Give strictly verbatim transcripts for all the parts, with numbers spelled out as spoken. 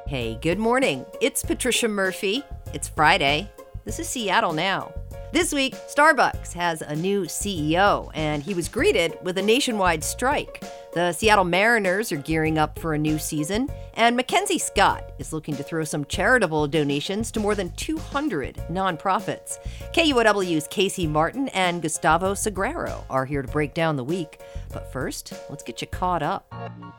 Hey, good morning. It's Patricia Murphy. It's Friday. This is Seattle Now. This week, Starbucks has a new C E O, and he was greeted with a nationwide strike. The Seattle Mariners are gearing up for a new season, and Mackenzie Scott is looking to throw some charitable donations to more than two hundred nonprofits. K U O W's Casey Martin and Gustavo Sagrero are here to break down the week. But first, let's get you caught up.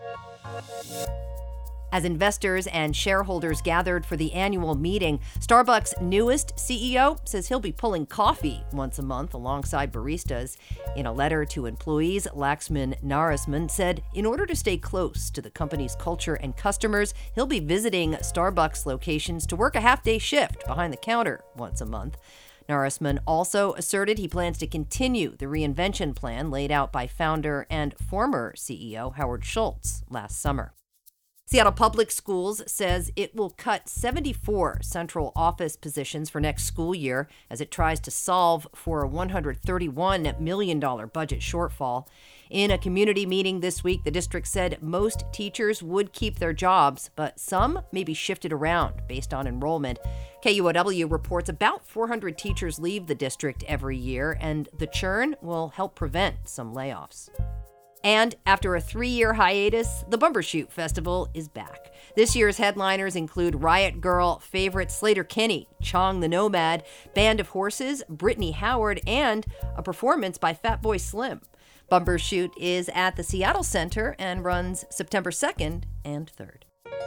As investors and shareholders gathered for the annual meeting, Starbucks' newest C E O says he'll be pulling coffee once a month alongside baristas. In a letter to employees, Laxman Narasimhan said in order to stay close to the company's culture and customers, he'll be visiting Starbucks locations to work a half-day shift behind the counter once a month. Narasimhan also asserted he plans to continue the reinvention plan laid out by founder and former C E O Howard Schultz last summer. Seattle Public Schools says it will cut seventy-four central office positions for next school year as it tries to solve for a one hundred thirty-one million dollars budget shortfall. In a community meeting this week, the district said most teachers would keep their jobs, but some may be shifted around based on enrollment. K U O W reports about four hundred teachers leave the district every year, and the churn will help prevent some layoffs. And after a three-year hiatus, the Bumbershoot Festival is back. This year's headliners include Riot Girl favorite Sleater-Kinney, Chong the Nomad, Band of Horses, Brittany Howard, and a performance by Fatboy Slim. Bumbershoot is at the Seattle Center and runs September second and third.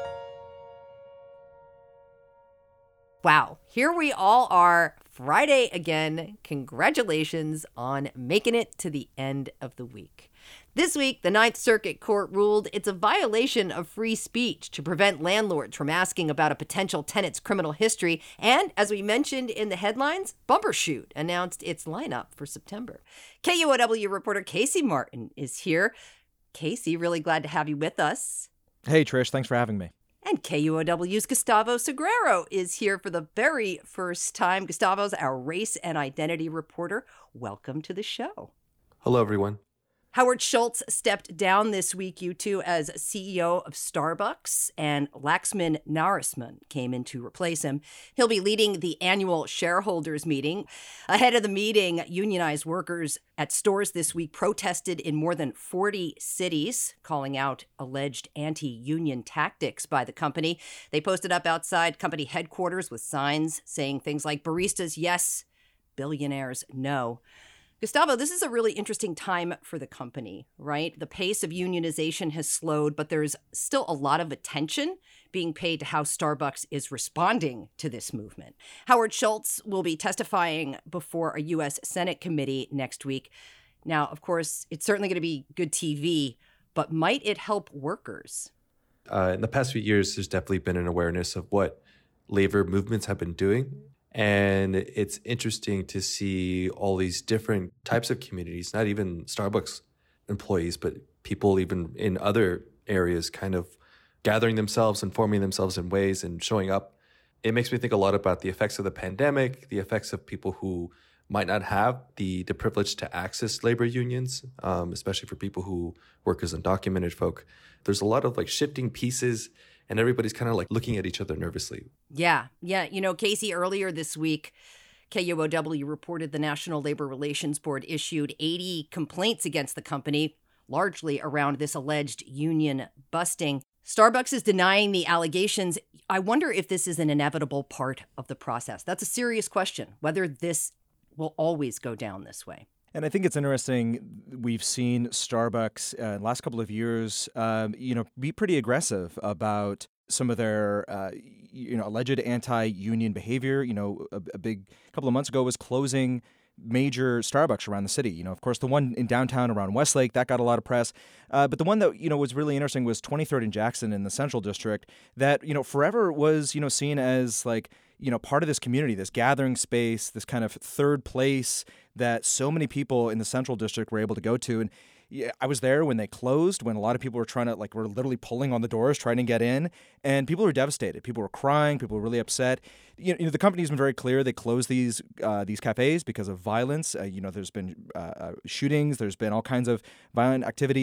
Wow, here we all are, Friday again. Congratulations on making it to the end of the week. This week, the Ninth Circuit Court ruled it's a violation of free speech to prevent landlords from asking about a potential tenant's criminal history. And as we mentioned in the headlines, Bumbershoot announced its lineup for September. K U O W reporter Casey Martin is here. Casey, really glad to have you with us. Hey, Trish, thanks for having me. And K U O W's Gustavo Sagrero is here for the very first time. Gustavo's our race and identity reporter. Welcome to the show. Hello, everyone. Howard Schultz stepped down this week, you two, as C E O of Starbucks, and Laxman Narasimhan came in to replace him. He'll be leading the annual shareholders meeting. Ahead of the meeting, unionized workers at stores this week protested in more than forty cities, calling out alleged anti-union tactics by the company. They posted up outside company headquarters with signs saying things like, "Baristas, yes. Billionaires, no." Gustavo, this is a really interesting time for the company, right? The pace of unionization has slowed, but there's still a lot of attention being paid to how Starbucks is responding to this movement. Howard Schultz will be testifying before a U S Senate committee next week. Now, of course, it's certainly going to be good T V, but might it help workers? Uh, in the past few years, there's definitely been an awareness of what labor movements have been doing. And it's interesting to see all these different types of communities, not even Starbucks employees, but people even in other areas kind of gathering themselves and forming themselves in ways and showing up. It makes me think a lot about the effects of the pandemic, the effects of people who might not have the, the privilege to access labor unions, um, especially for people who work as undocumented folk. There's a lot of like shifting pieces, and everybody's kind of like looking at each other nervously. Yeah. Yeah. You know, Casey, earlier this week, K U O W reported the National Labor Relations Board issued eighty complaints against the company, largely around this alleged union busting. Starbucks is denying the allegations. I wonder if this is an inevitable part of the process. That's a serious question, whether this will always go down this way. And I think it's interesting. We've seen Starbucks uh, in the last couple of years, um, you know, be pretty aggressive about some of their, uh, you know, alleged anti-union behavior. You know, a, a big couple of months ago was closing major Starbucks around the city. You know, of course, the one in downtown around Westlake, that got a lot of press. Uh, but the one that, you know, was really interesting was twenty-third and Jackson in the Central District that, you know, forever was, you know, seen as like, you know, part of this community, this gathering space, this kind of third place that so many people in the Central District were able to go to. And yeah, I was there when they closed, when a lot of people were trying to, like, were literally pulling on the doors, trying to get in. And people were devastated. People were crying. People were really upset. You know, you know the company's been very clear. They closed these uh, these cafes because of violence. Uh, you know, there's been uh, uh, shootings. There's been all kinds of violent activity.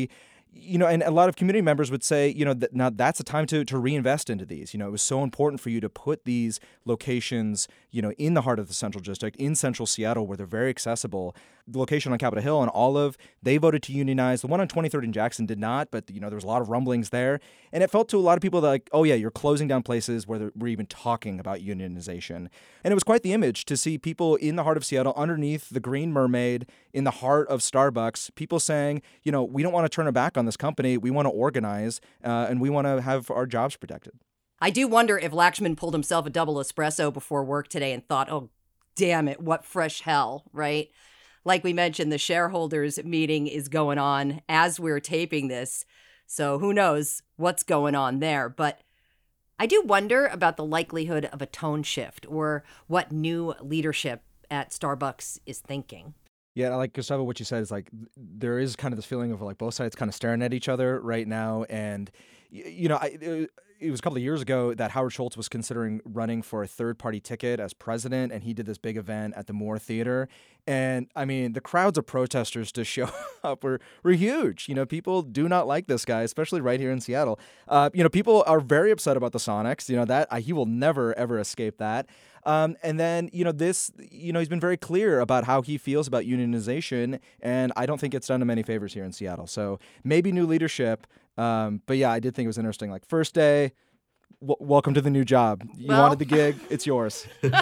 you know, and a lot of community members would say, you know, that now that's a time to to reinvest into these. You know, it was so important for you to put these locations, you know, in the heart of the Central District, in Central Seattle, where they're very accessible. The location on Capitol Hill and Olive, they voted to unionize. The one on twenty-third and Jackson did not, but, you know, there was a lot of rumblings there. And it felt to a lot of people that, like, oh, yeah, you're closing down places where we're even talking about unionization. And it was quite the image to see people in the heart of Seattle, underneath the Green Mermaid, in the heart of Starbucks, people saying, you know, we don't want to turn our back on this company. We want to organize, uh, and we want to have our jobs protected. I do wonder if Lakshman pulled himself a double espresso before work today and thought, oh, damn it, what fresh hell, right? Like we mentioned, the shareholders meeting is going on as we're taping this. So who knows what's going on there. But I do wonder about the likelihood of a tone shift or what new leadership at Starbucks is thinking. Yeah, like Gustavo, what you said is like there is kind of this feeling of like both sides kind of staring at each other right now. And, you know, I, it was a couple of years ago that Howard Schultz was considering running for a third-party ticket as president, and he did this big event at the Moore Theater. And, I mean, the crowds of protesters to show up were, were huge. You know, people do not like this guy, especially right here in Seattle. Uh, you know, people are very upset about the Sonics. You know, that uh, he will never, ever escape that. Um, and then, you know, this, you know, he's been very clear about how he feels about unionization, and I don't think it's done him any favors here in Seattle. So maybe new leadership. Um, but yeah, I did think it was interesting. Like, first day, w- welcome to the new job. You well. wanted the gig, it's yours.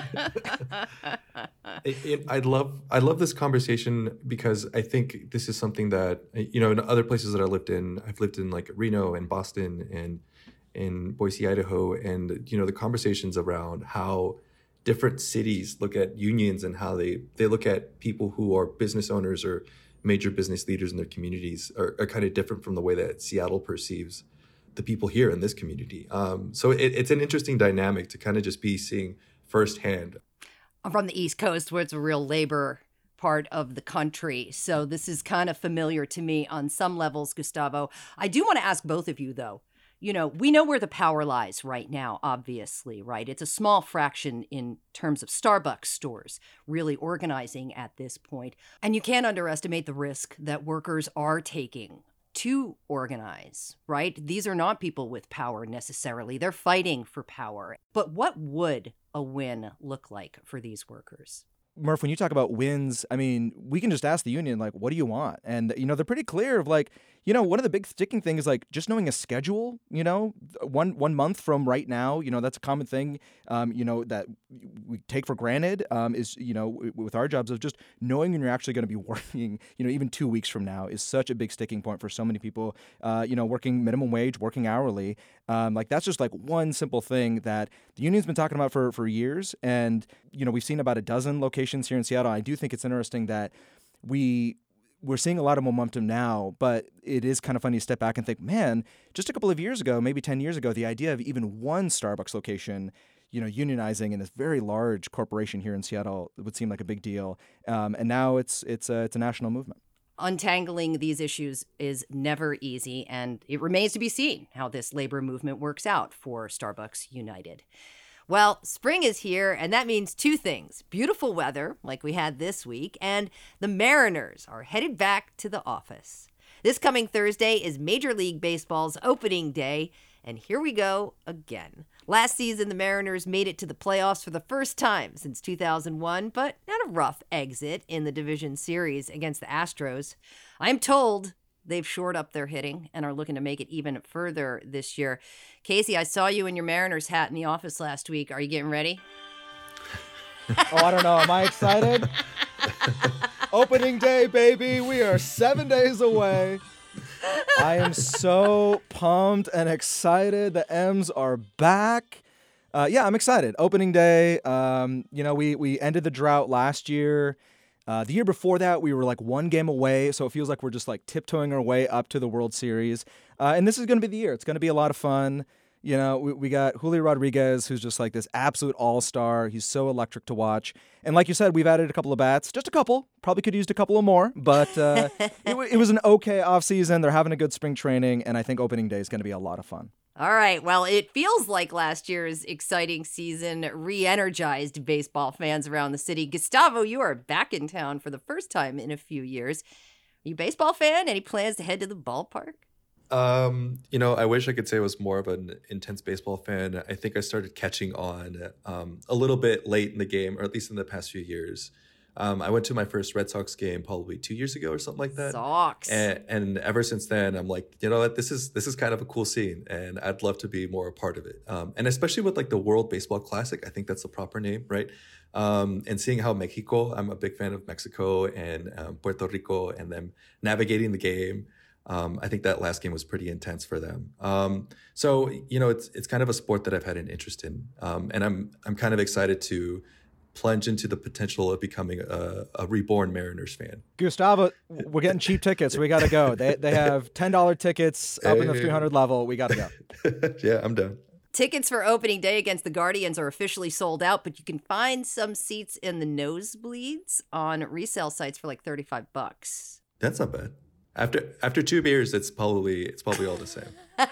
it, it, I'd love, I love this conversation because I think this is something that, you know, in other places that I lived in, I've lived in like Reno and Boston and in Boise, Idaho, and you know, the conversations around how different cities look at unions and how they, they look at people who are business owners or major business leaders in their communities are, are kind of different from the way that Seattle perceives the people here in this community. Um, so it, it's an interesting dynamic to kind of just be seeing firsthand. I'm from the East Coast, where it's a real labor part of the country. So this is kind of familiar to me on some levels, Gustavo. I do want to ask both of you, though. You know, we know where the power lies right now, obviously, right? It's a small fraction in terms of Starbucks stores really organizing at this point. And you can't underestimate the risk that workers are taking to organize, right? These are not people with power necessarily. They're fighting for power. But what would a win look like for these workers? Murph, when you talk about wins, I mean, we can just ask the union, like, what do you want? And, you know, they're pretty clear of like, you know, one of the big sticking things is like just knowing a schedule, you know, one one month from right now, you know, that's a common thing, um, you know, that we take for granted um, is, you know, with our jobs of just knowing when you're actually going to be working, you know, even two weeks from now is such a big sticking point for so many people, uh, you know, working minimum wage, working hourly. Um, like that's just like one simple thing that the union's been talking about for, for years. And, you know, we've seen about a dozen locations here in Seattle. I do think it's interesting that we we're seeing a lot of momentum now, but it is kind of funny to step back and think, man, just a couple of years ago, maybe ten years ago, the idea of even one Starbucks location, you know, unionizing in this very large corporation here in Seattle would seem like a big deal. Um, and now it's it's a, it's a national movement. Untangling these issues is never easy, and it remains to be seen how this labor movement works out for Starbucks United. Well, spring is here, and that means two things. Beautiful weather, like we had this week, and the Mariners are headed back to the office. This coming Thursday is Major League Baseball's opening day, and here we go again. Last season, the Mariners made it to the playoffs for the first time since two thousand one, but had a rough exit in the division series against the Astros. I'm told they've shored up their hitting and are looking to make it even further this year. Casey, I saw you in your Mariners hat in the office last week. Are you getting ready? Oh, I don't know. Am I excited? Opening day, baby. We are seven days away. I am so pumped and excited. The M's are back. Uh, yeah, I'm excited. Opening day. Um, you know, we we ended the drought last year. Uh, the year before that, we were like one game away, so it feels like we're just like tiptoeing our way up to the World Series. Uh, and this is going to be the year. It's going to be a lot of fun. You know, we, we got Julio Rodriguez, who's just like this absolute all-star. He's so electric to watch. And like you said, we've added a couple of bats, just a couple. Probably could have used a couple of more, but uh, it, w- it was an okay offseason. They're having a good spring training, and I think opening day is going to be a lot of fun. All right. Well, it feels like last year's exciting season re-energized baseball fans around the city. Gustavo, you are back in town for the first time in a few years. Are you a baseball fan? Any plans to head to the ballpark? Um, you know, I wish I could say I was more of an intense baseball fan. I think I started catching on um, a little bit late in the game, or at least in the past few years. Um, I went to my first Red Sox game probably two years ago or something like that. Sox. And, and ever since then, I'm like, you know what, this is this is kind of a cool scene, and I'd love to be more a part of it. Um, and especially with like the World Baseball Classic, I think that's the proper name, right? Um, and seeing how Mexico, I'm a big fan of Mexico and um, Puerto Rico, and them navigating the game. Um, I think that last game was pretty intense for them. Um, so you know, it's it's kind of a sport that I've had an interest in, um, and I'm I'm kind of excited to plunge into the potential of becoming a, a reborn Mariners fan. Gustavo, we're getting cheap tickets. We got to go. They they have ten dollars tickets up in the three hundred level. We got to go. Yeah, I'm done. Tickets for opening day against the Guardians are officially sold out, but you can find some seats in the nosebleeds on resale sites for like thirty-five bucks. That's not bad. After after two beers, it's probably it's probably all the same.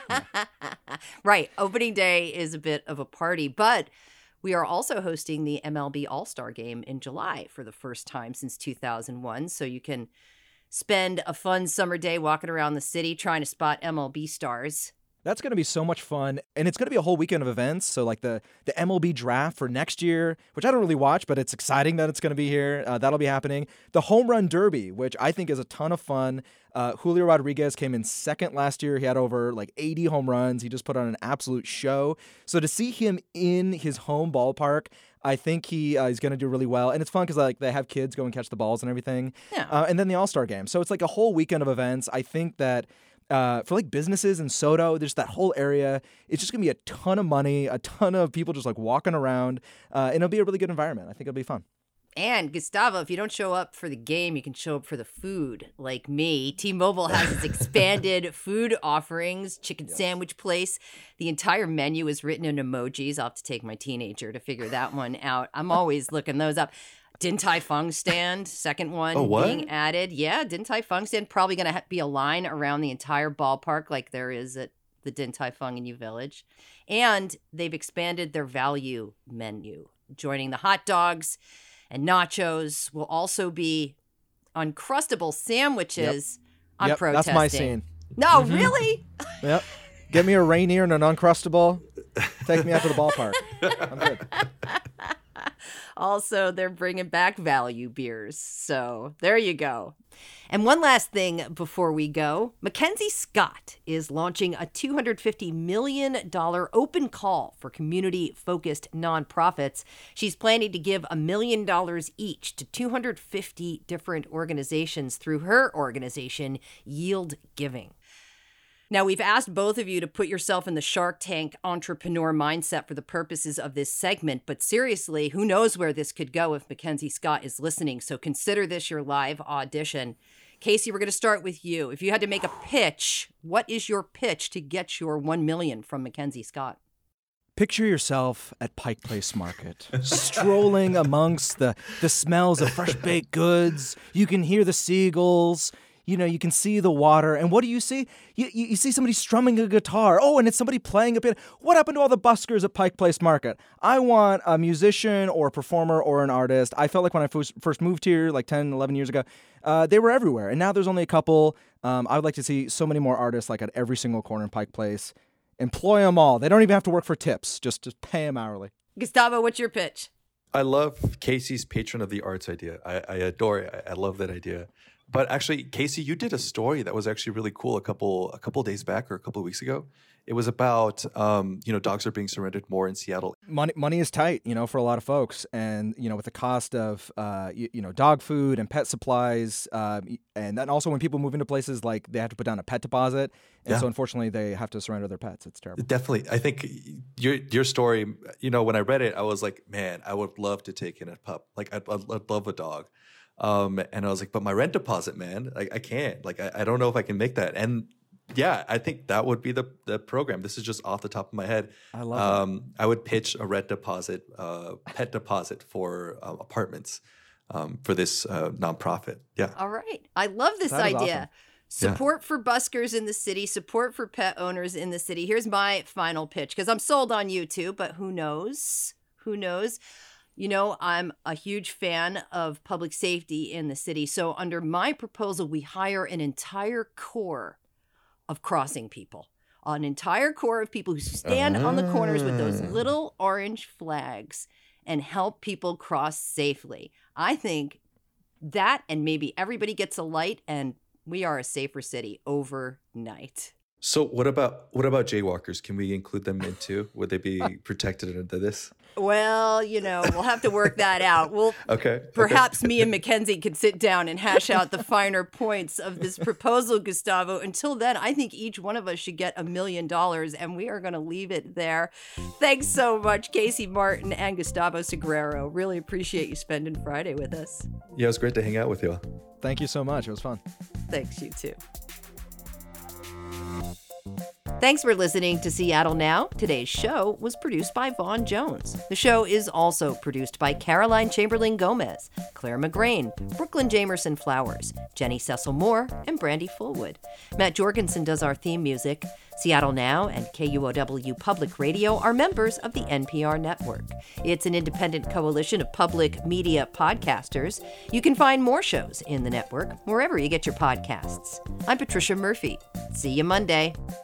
Right. Opening day is a bit of a party, but we are also hosting the M L B All-Star Game in July for the first time since two thousand one. So you can spend a fun summer day walking around the city trying to spot M L B stars. That's going to be so much fun, and it's going to be a whole weekend of events. So like the, the M L B draft for next year, which I don't really watch, but it's exciting that it's going to be here. Uh, that'll be happening. The Home Run Derby, which I think is a ton of fun. Uh, Julio Rodriguez came in second last year. He had over like eighty home runs. He just put on an absolute show. So to see him in his home ballpark, I think he uh, he's going to do really well. And it's fun because like they have kids go and catch the balls and everything. Yeah. Uh, and then the All-Star Game. So it's like a whole weekend of events. I think that Uh, for like businesses in Soto, there's that whole area. It's just gonna be a ton of money, a ton of people just like walking around, uh, and it'll be a really good environment. I think it'll be fun. And Gustavo, if you don't show up for the game, you can show up for the food. Like me, T-Mobile has its expanded food offerings, chicken Yes. sandwich place. The entire menu is written in emojis. I'll have to take my teenager to figure that one out. I'm always looking those up. Din Tai Fung stand, second one Oh, what? being added. Yeah, Din Tai Fung stand. Probably going to ha- be a line around the entire ballpark like there is at the Din Tai Fung in U Village. And they've expanded their value menu, joining the hot dogs and nachos will also be Uncrustable sandwiches. I'm Yep, protesting. that's my scene. No, really? Yep. Get me a Rainier and an Uncrustable. Take me out to the ballpark. I'm good. Also, they're bringing back value beers. So there you go. And one last thing before we go. Mackenzie Scott is launching a two hundred fifty million dollars open call for community-focused nonprofits. She's planning to give a million dollars each to two hundred fifty different organizations through her organization, Yield Giving. Now, we've asked both of you to put yourself in the Shark Tank entrepreneur mindset for the purposes of this segment, but seriously, who knows where this could go if Mackenzie Scott is listening, so consider this your live audition. Casey, we're going to start with you. If you had to make a pitch, what is your pitch to get your one million dollars from Mackenzie Scott? Picture yourself at Pike Place Market, strolling amongst the, the smells of fresh baked goods. You can hear the seagulls. You know, you can see the water. And what do you see? You, you, you see somebody strumming a guitar. Oh, and it's somebody playing a bit. What happened to all the buskers at Pike Place Market? I want a musician or a performer or an artist. I felt like when I first first moved here like ten, eleven years ago, uh, they were everywhere. And now there's only a couple. Um, I would like to see so many more artists like at every single corner in Pike Place. Employ them all. They don't even have to work for tips. Just, just pay them hourly. Gustavo, what's your pitch? I love Casey's patron of the arts idea. I, I adore it. I, I love that idea. But actually, Casey, you did a story that was actually really cool a couple a couple days back or a couple of weeks ago. It was about um, you know, dogs are being surrendered more in Seattle. Money, money is tight, you know, for a lot of folks, and you know, with the cost of uh, you, you know, dog food and pet supplies, uh, and then also when people move into places, like they have to put down a pet deposit, and Yeah. so unfortunately they have to surrender their pets. It's terrible. Definitely. I think your your story, you know, when I read it, I was like, man, I would love to take in a pup. Like, I'd, I'd, I'd love a dog. Um, and I was like, but my rent deposit, man, like I can't. Like, I, I don't know if I can make that. And yeah, I think that would be the the program. This is just off the top of my head. I love um, I would pitch a rent deposit, uh, pet deposit for uh, apartments um, for this uh, nonprofit. Yeah. All right. I love this That is idea. awesome. Support for buskers in the city, support for pet owners in the city. Here's my final pitch, because I'm sold on you too, but who knows? Who knows? You know, I'm a huge fan of public safety in the city. So under my proposal, we hire an entire corps of crossing people. An entire corps of people who stand on the corners with those little orange flags and help people cross safely. I think that, and maybe everybody gets a light, and we are a safer city overnight. So what about what about jaywalkers? Can we include them in too? Would they be protected under this? Well, you know, we'll have to work that out. We'll okay. Perhaps okay. me and Mackenzie could sit down and hash out the finer points of this proposal, Gustavo. Until then, I think each one of us should get a million dollars, and we are going to leave it there. Thanks so much, Casey Martin and Gustavo Sagrero. Really appreciate you spending Friday with us. Yeah, it was great to hang out with you. Thank you so much. It was fun. Thanks, you too. Thanks for listening to Seattle Now. Today's show was produced by Vaughn Jones. The show is also produced by Caroline Chamberlain Gomez, Claire McGrain, Brooklyn Jamerson Flowers, Jenny Cecil Moore, and Brandy Fullwood. Matt Jorgensen does our theme music. Seattle Now and K U O W Public Radio are members of the N P R network. It's an independent coalition of public media podcasters. You can find more shows in the network wherever you get your podcasts. I'm Patricia Murphy. See you Monday.